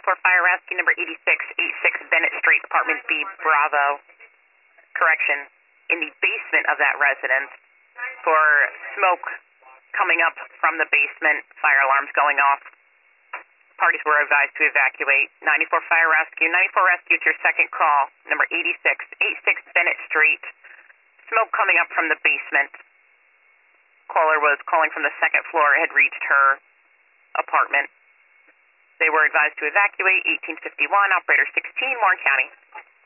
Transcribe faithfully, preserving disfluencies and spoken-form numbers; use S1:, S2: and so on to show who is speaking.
S1: ninety-four Fire Rescue, number eighty-six eighty-six Bennett Street, apartment B, Bravo. Correction, in the basement of that residence for smoke coming up from the basement, fire alarms going off. Parties were advised to evacuate. ninety-four Fire Rescue, ninety-four Rescue, it's your second call, number eighty-six eighty-six Bennett Street. Smoke coming up from the basement. Caller was calling from the second floor, had reached her apartment. They were advised to evacuate. eighteen fifty-one, operator sixteen, Warren County.